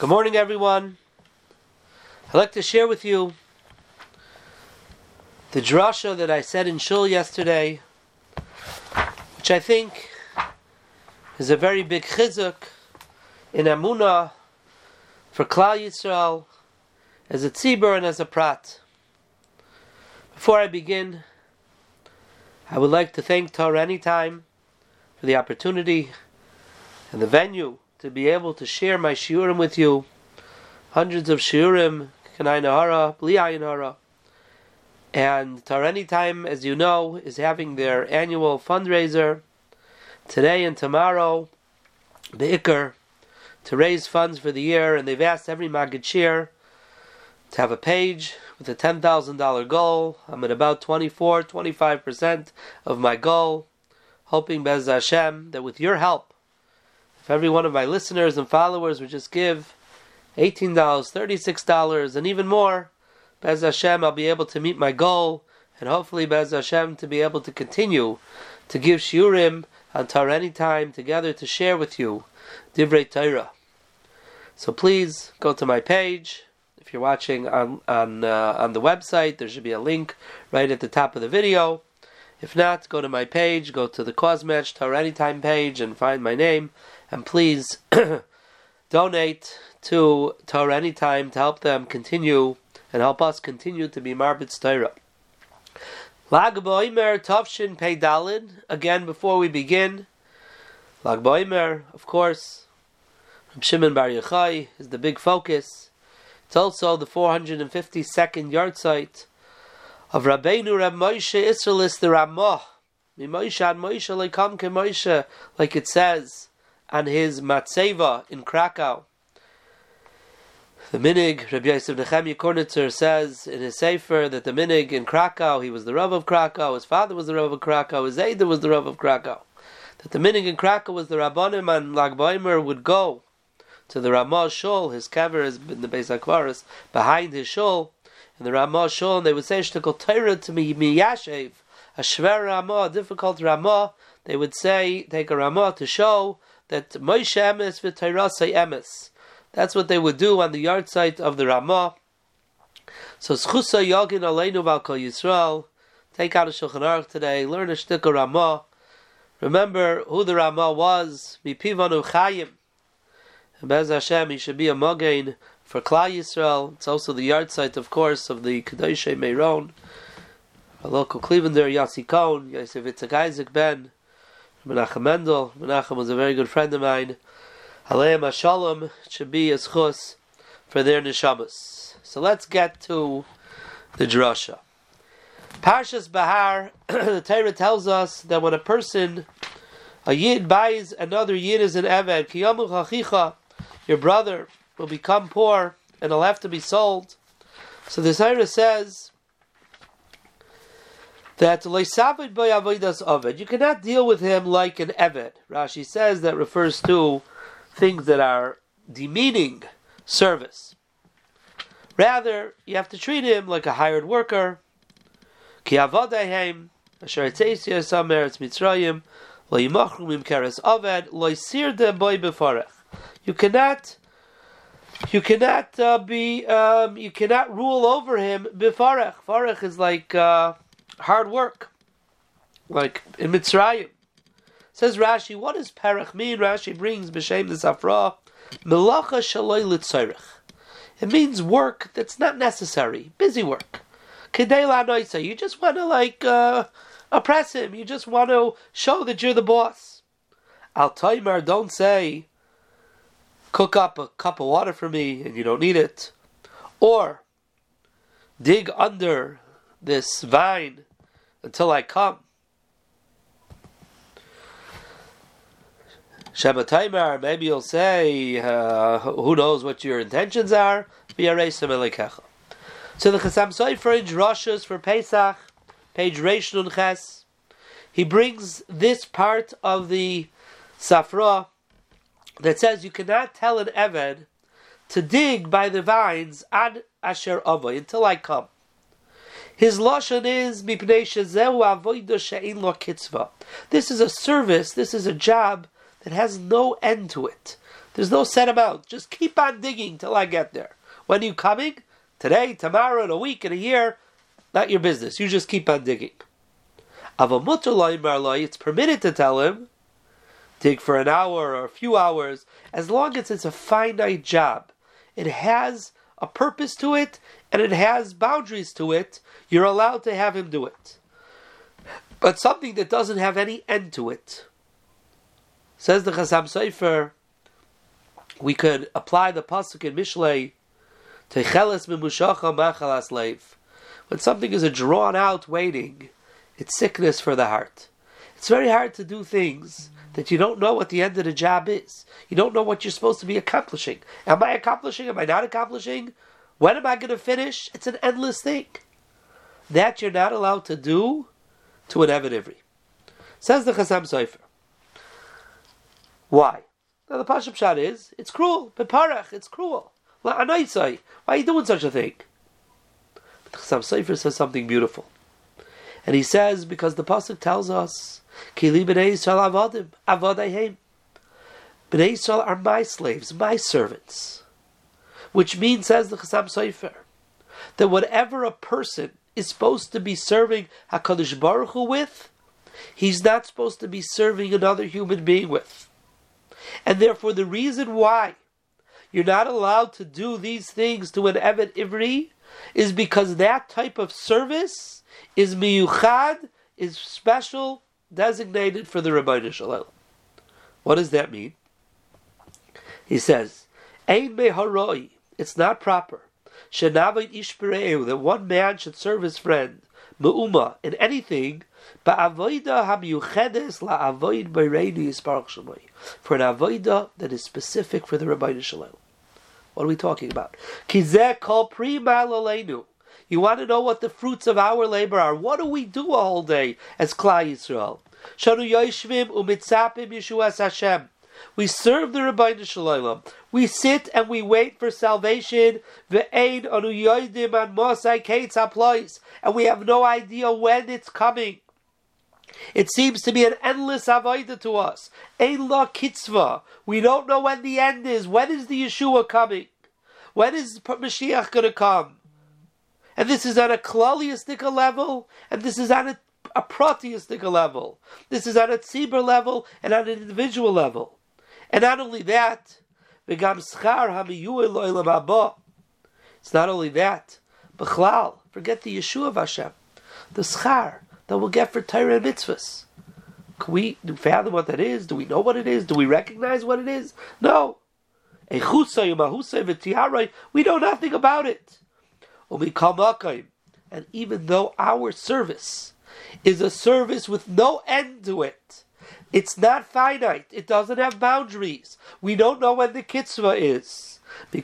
Good morning, everyone. I'd like to share with you the drasha that I said in Shul yesterday, which I think is a very big chizuk in Amunah for Klal Yisrael as a tzibur and as a prat. Before I begin, I would like to thank Torah Anytime for the opportunity and the venue to be able to share my shiurim with you. Hundreds of shiurim, K'nai Nahara, Bli Ayin Hara. And Torah Anytime, as you know, is having their annual fundraiser today and tomorrow, Be'ikr, to raise funds for the year. And they've asked every Maggid Shir to have a page with a $10,000 goal. I'm at about 25% of my goal, hoping Be'ez Hashem that with your help, if every one of my listeners and followers would just give $18, $36, and even more, Be'ez Hashem, I'll be able to meet my goal, and hopefully Be'ez Hashem to be able to continue to give shiurim on Torah Anytime together to share with you Divrei Torah. So please go to my page. If you're watching on the website, there should be a link right at the top of the video. If not, go to my page, go to the Cause Match Torah Anytime page and find my name. And please donate to Torah Anytime to help them continue and help us continue to be Marbitz Torah. Lag B'Omer Tovshin Pei Dalid. Again, before we begin, Lag B'Omer, of course, Reb Shimon Bar Yochai is the big focus. It's also the 452nd yahrzeit of Rabbeinu Reb Moshe Isserles the Ramah. Mi Moshe ad Moshe leikam ke Moshe, like it says on his Matseva in Krakow. The Minig, Rabbi Yosef Nechemia Kornitzer says in his Sefer that the Minig in Krakow, he was the Rav of Krakow, his father was the Rav of Krakow, his Eidah was the Rav of Krakow. That the Minig in Krakow was the Rabbanim, and Lag B'Omer would go to the Ramah Shul, his kever is in the Beis HaKvaros, behind his Shul, in the Ramah Shul, and they would say, Sh'tekol Torah to me Yashev, a Shver Ramah, a difficult Ramah. They would say, take a Ramah to show that Moshe Emes v'Torah say Emes. That's what they would do on the yahrzeit of the Ramah. So Schusa Yogin Aleinu Val Kol Yisrael. Take out a Shulchan Aruch today, learn a shtik of Ramah. Remember who the Ramah was. Mipivanu Chayim. And Be'ez Hashem, he should be a Mogain for Klal Yisrael. It's also the yahrzeit, of course, of the Kedoshei Meiron, a local Clevelander, Yossi Cohn, Yosef Yitzhak Isaac Ben, Menachem Mendel. Menachem was a very good friend of mine. Aleim HaShalom, it should be a schus for their neshamas. So let's get to the drasha. Parshas Bahar, the Torah tells us that when a person, a Yid, buys another Yid as an Eved, Kiyamu Chachicha, your brother will become poor and he'll have to be sold. So the Torah says that you cannot deal with him like an Eved. Rashi says that refers to things that are demeaning service. Rather, you have to treat him like a hired worker. Ki avodahem asher tzeis yasam eretz Mitzrayim lo yimachru mimkeres aved lo yisirde boy befarech. You cannot rule over him befarech. Farech is like hard work, like in Mitzrayim. Says Rashi, what does perech mean? Rashi brings b'shem the Safra, melacha shaloi litzorech. It means work that's not necessary, busy work. Kedei la'noisa, you just want to oppress him. You just want to show that you're the boss. Al Taimar, don't say, cook up a cup of water for me and you don't need it, or dig under this vine until I come. Shema Taimar, maybe you'll say, who knows what your intentions are? So the Chasam Sofer in Drashos for Pesach, page Reish Nun Ches, he brings this part of the Safra that says you cannot tell an Eved to dig by the vines ad asher avay, until I come. His lashon is mipnei shezehu avodah she'ein lo kitzva. This is a service, this is a job that has no end to it. There's no set amount. Just keep on digging till I get there. When are you coming? Today, tomorrow, in a week, in a year? Not your business. You just keep on digging. It's permitted to tell him, dig for an hour or a few hours, as long as it's a finite job. It has a purpose to it, and it has boundaries to it. You're allowed to have him do it. But something that doesn't have any end to it. Says the Chasam Sofer, we could apply the pasuk in Mishlei, Techeles mimushacha machalas leiv. When something is a drawn out waiting, it's sickness for the heart. It's very hard to do things that you don't know what the end of the job is. You don't know what you're supposed to be accomplishing. Am I accomplishing? Am I not accomplishing? When am I going to finish? It's an endless thing. That you're not allowed to do to an Eved Ivri. Says the Chasam Sofer. Why? Now the Pashup Shad is, it's cruel. Beparach, it's cruel. Why are you doing such a thing? But the Chasam Sofer says something beautiful. And he says, because the Pasuk tells us, Kili b'nei Yisrael avodim, avodayhem. B'nei Yisrael are my slaves, my servants. Which means, says the Chasam Sofer, that whatever a person is supposed to be serving HaKadosh Baruch Hu with, he's not supposed to be serving another human being with. And therefore the reason why you're not allowed to do these things to an Eved Ivri is because that type of service is miyuchad, is special, designated for the Rebbeinu Shalom. What does that mean? He says, Ein meharoi, it's not proper, shenavit ish b're'eu, that one man should serve his friend, me'uma, in anything, ba'avoida hamiyuchedes la'avoid b'reini yisparach shemoi, for an avoida that is specific for the Rebbeinu Shalom. What are we talking about? Kizeh kol pri ma'aloleinu. You want to know what the fruits of our labor are? What do we do a whole day as Klal Yisrael? Shanu yoshvim umitzapim Yeshuas Hashem. We serve the Rebbeinu Shalom. We sit and we wait for salvation. Ve'ein anu yoidim an mosai keitz haplois. And we have no idea when it's coming. It seems to be an endless avodah to us. Ein la kitzvah. We don't know when the end is. When is the Yeshua coming? When is Mashiach going to come? And this is on a klaliistic level, and this is on a pratiistic level. This is on a tzibur level and on an individual level. And not only that, it's not only that, B'chlal, forget the Yeshua of Hashem, the schar that we'll get for Torah and mitzvahs. Can we fathom what that is? Do we know what it is? Do we recognize what it is? No. We know nothing about it. And even though our service is a service with no end to it, it's not finite, it doesn't have boundaries, we don't know when the kitzvah is.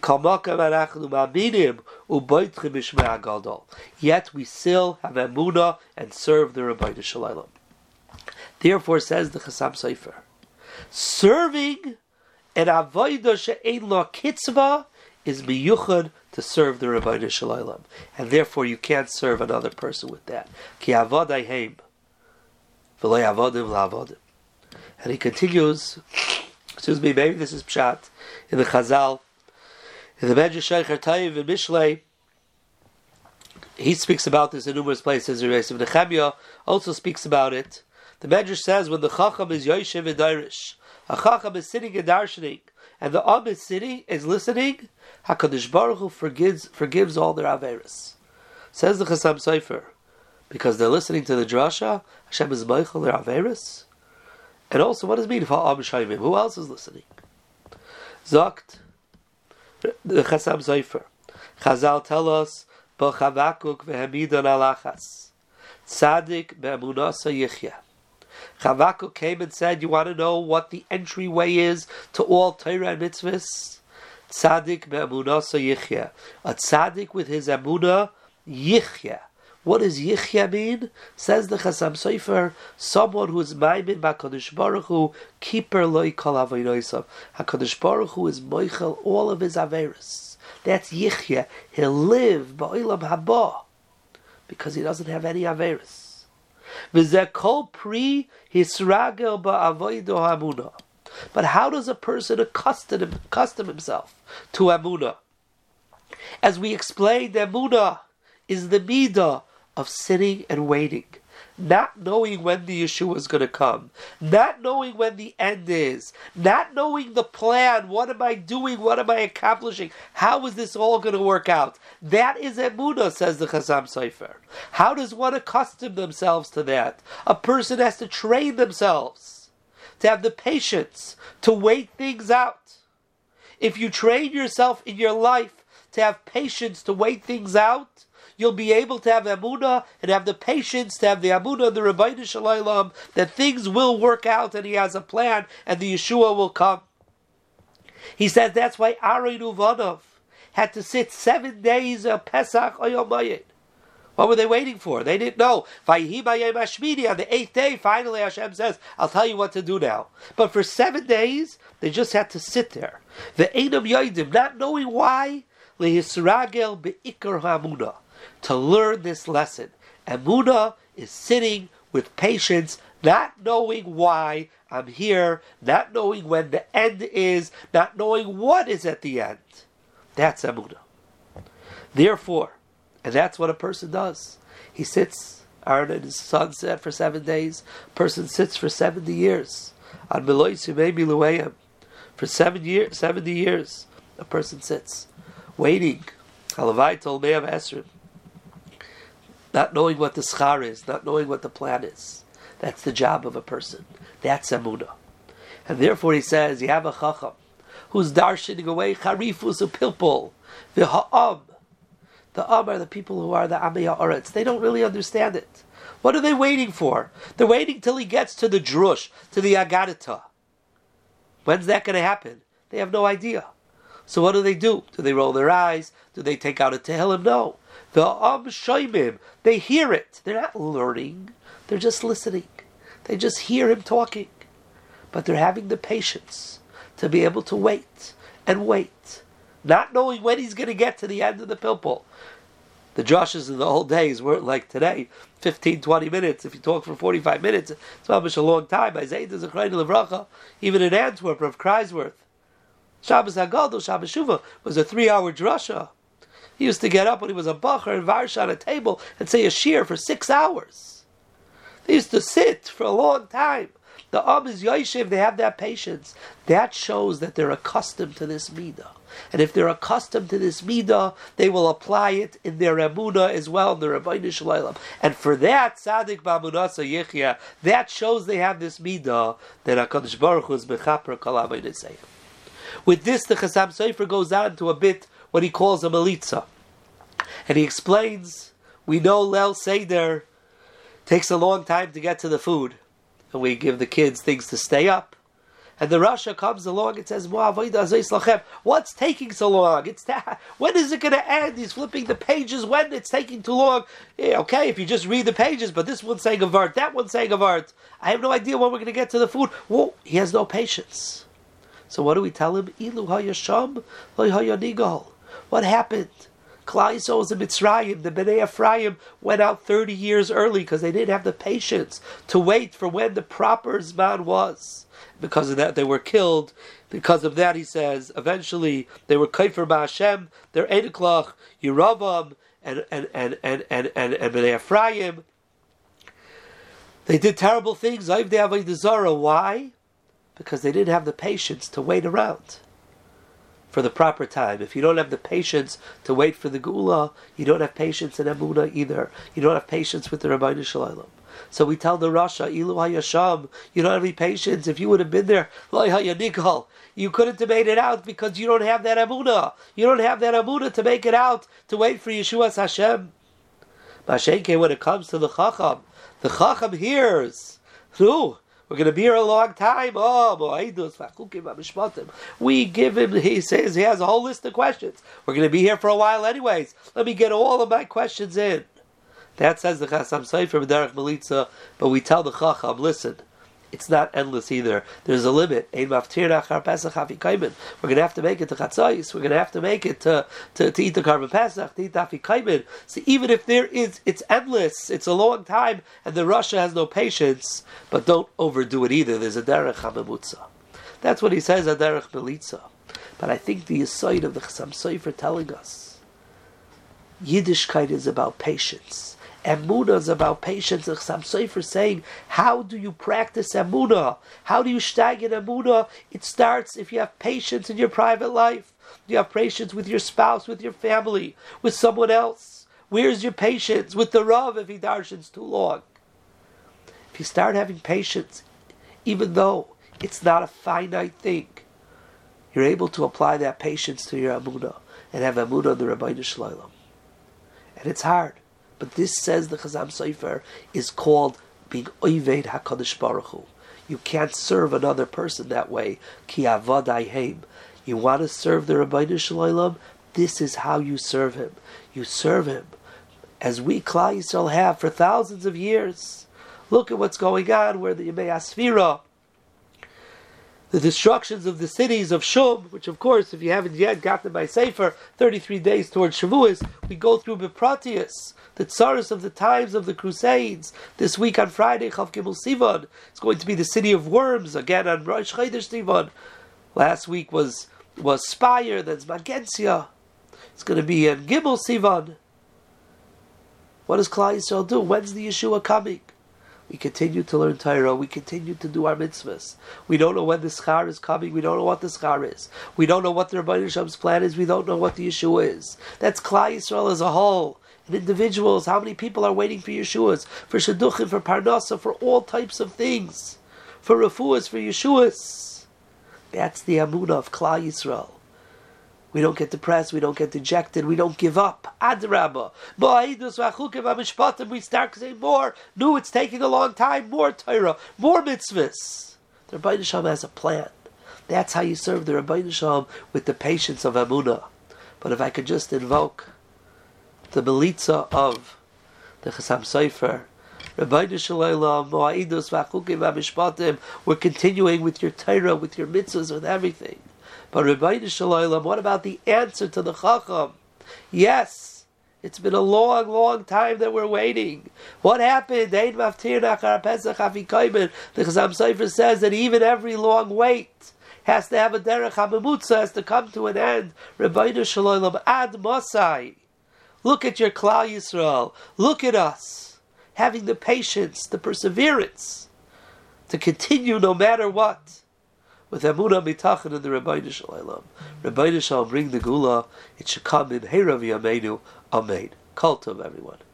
Yet we still have emunah and serve the Rebbeinu Shalom. Therefore, says the Chasam Sofer, serving an avodah she'ein lo kitzvah is miyuchad to serve the Rebbeinu Shalom, and therefore you can't serve another person with that. Ki avodai heim, v'lo avodim la'avodim. And he continues. Excuse me, maybe this is pshat in the Chazal, in the Medrash Sheicher Taiv in Mishlei. He speaks about this in numerous places. The Reis of Nehemiah also speaks about it. The Medrash says when the Chacham is Yoshev and Dairish, a Chacham is sitting and darshaning, and the Am is sitting, is listening, HaKadosh Baruch Hu forgives all their averos. Says the Chasam Sofer, because they're listening to the drasha, Hashem is meichel their averos. And also, what does it mean if Ha'am Shaymim? Who else is listening? Zokt, the Chasam Sofer. Chazal tell us, B'chavakuk v'hemidon alachas, Tzadik be'emunasa yichya. Chavakuk came and said, you want to know what the entryway is to all Torah and mitzvahs? Tzadik be'emunasa yichya. A tzadik with his emunah, yichya. What does yichya mean? Says the Chasam Sofer, someone who is maimin b'HaKadosh Baruch Hu, keeper loy kol avodosav. HaKadosh Baruch Hu is moichel all of his averos. That's yichya. He'll live ba'olam haba because he doesn't have any averos. V'zeh kol pri hisragel ba'avodo hamuna. But how does a person accustom himself to Emunah? As we explained, Emunah is the midah of sitting and waiting. Not knowing when the Yeshua is going to come. Not knowing when the end is. Not knowing the plan. What am I doing? What am I accomplishing? How is this all going to work out? That is Emunah, says the Chasam Sofer. How does one accustom themselves to that? A person has to train themselves to have the patience to wait things out. If you train yourself in your life to have patience to wait things out, you'll be able to have Emunah and have the patience to have the Emunah, the Rebbeinu Shalom, that things will work out and he has a plan and the Yeshua will come. He says that's why Aaron Uvanov had to sit 7 days of Pesach Oyom Moed. What were they waiting for? They didn't know. Vayhi b'yom hashmini, on the 8th day, finally Hashem says, I'll tell you what to do now. But for 7 days, they just had to sit there. The Einam Yoidim, not knowing why, lehisragel be'ikar ha'amunah, to learn this lesson. Emunah is sitting with patience, not knowing why I'm here, not knowing when the end is, not knowing what is at the end. That's Emunah. Therefore, and that's what a person does. He sits, Aaron and his son said, for 7 days. A person sits for 70 years. On Melois Yimei Miluayim. For 70 years, a person sits, waiting. Halavai told Me'av Esrim. Not knowing what the schar is, not knowing what the plan is. That's the job of a person. That's Emunah. And therefore he says, you have a chacham who's darshaning away charifus upilpul, v'ha'am. The Am are the people who are the Amei Ha'aretz. They don't really understand it. What are they waiting for? They're waiting till he gets to the drush, to the Agadita. When's that going to happen? They have no idea. So what do? Do they roll their eyes? Do they take out a Tehillim? No. The Am Shoimim, they hear it. They're not learning. They're just listening. They just hear him talking. But they're having the patience to be able to wait and wait. Not knowing when he's going to get to the end of the pilpul. The drushes in the old days weren't like today. 15, 20 minutes. If you talk for 45 minutes, it's almost a long time. Even in Antwerp, of Kreisworth, Shabbos Hagadol, Shabbos Shuvah was a 3-hour drusha. He used to get up when he was a bacher in Varsha on a table and say a shir for 6 hours. They used to sit for a long time. The Am is Yoshev, they have that patience. That shows that they're accustomed to this midah. And if they're accustomed to this midah, they will apply it in their emunah as well, in their Rebbeinu Shalom. And for that, Tzadik B'Amunasa Yichya, that shows they have this midah, that HaKadosh Baruch Hu is Mechaper Kol Avodas Hashem. With this, the Chasam Sofer goes on to a bit what he calls a melitza. And he explains, we know Leil Seder takes a long time to get to the food. And we give the kids things to stay up. And the Rasha comes along and says, what's taking so long? When is it going to end? He's flipping the pages when it's taking too long. Yeah, okay, if you just read the pages, but this one's saying a vart, that one's saying a vart. I have no idea when we're going to get to the food. Whoa, he has no patience. So what do we tell him? Ilu hayasham, lo hayanigal. What happened? Klal Yisrael was in Mitzrayim. The Bnei Ephraim went out 30 years early because they didn't have the patience to wait for when the proper Zman was. Because of that, they were killed. Because of that, he says, eventually they were Kaifer Ba'Hashem, their Eidiklach, Yeravam, and Bnei Ephraim. They did terrible things. Why? Because they didn't have the patience to wait around for the proper time. If you don't have the patience to wait for the Geula, you don't have patience in Emunah either. You don't have patience with the Rebbeinu Shalom. So we tell the Rasha, Ilu hayasham, you don't have any patience. If you would have been there, Lo hayanikal, you couldn't have made it out because you don't have that Emunah. You don't have that Emunah to make it out, to wait for Yeshua's Hashem. Mashenke, when it comes to the Chacham hears. No. We're going to be here a long time. We give him, he says he has a whole list of questions. We're going to be here for a while anyways. Let me get all of my questions in. That says the Chasam Sofer B'derech Melitza, but we tell the Chacham, listen, it's not endless either. There's a limit. We're going to have to make it to Chatzos. We're going to have to make it to eat the Karban Pesach, to eat the Afikaimen. So even if it's endless, it's a long time, and the Rasha has no patience, but don't overdo it either. There's a Derech HaMemutza. That's what he says at Derech Melitza. But I think the aside of the Chassam Sofer telling us Yiddishkeit is about patience. Emunah is about patience. The Chassam Sofer saying, how do you practice Emunah? How do you steig in Emunah? It starts if you have patience in your private life. You have patience with your spouse, with your family, with someone else. Where's your patience with the Rav if he darshans too long? If you start having patience, even though it's not a finite thing, you're able to apply that patience to your Emunah and have Emunah in the Rabbeinu Shalom. And it's hard. But this, says the Chassam Sofer, is called being Oved HaKadosh Baruch Hu. You can't serve another person that way. Ki avadai heim. You want to serve the Rabbeinu Shalom? This is how you serve him. You serve him as we Klal Yisrael have for thousands of years. Look at what's going on where the Yemei Asfira, the destructions of the cities of Shum, which of course, if you haven't yet gotten my Sefer, 33 days towards Shavuos, we go through Bepratius, the tsaros of the times of the Crusades. This week on Friday, Chav Gimel Sivan, it's going to be the city of worms, again on Rosh Chodesh Sivan. Last week was Spire, then Zmagensia. It's going to be on Gimel Sivan. What does Klal Yisrael do? When's the Yeshua coming? We continue to learn Torah. We continue to do our mitzvahs. We don't know when the schar is coming. We don't know what the schar is. We don't know what the Rebbeinu Shalom's plan is. We don't know what the Yeshua is. That's Klal Yisrael as a whole. And individuals, how many people are waiting for Yeshuas, for Shidduchim, for Parnasa, for all types of things, for Refuas, for Yeshuas. That's the Amunah of Klal Yisrael. We don't get depressed, we don't get dejected, we don't give up. Adrabah. We start saying more. No, it's taking a long time. More Torah, more mitzvahs. The Rebbeinu Shalom has a plan. That's how you serve the Rebbeinu Shalom, with the patience of Amunah. But if I could just invoke the Melitza of the Chassam Sofer, Rebbeinu Shalom, Mo'idus v'achukim v'mishpatim, we're continuing with your Torah, with your mitzvahs, with everything. But Rebbeinu Shalom, what about the answer to the Chacham? Yes, it's been a long, long time that we're waiting. What happened? The Chassam Sofer says that even every long wait has to have a derech hamemutza, has to come to an end. Rebbeinu Shalom, ad Mosai. Look at your Klal Yisrael. Look at us, having the patience, the perseverance to continue no matter what. With Emunah Mitachan and the Rebbeinu Shalom. Rebbeinu Shalom, bring the Gula. It should come in Herav Yameinu. Amen. Kol Tov, everyone.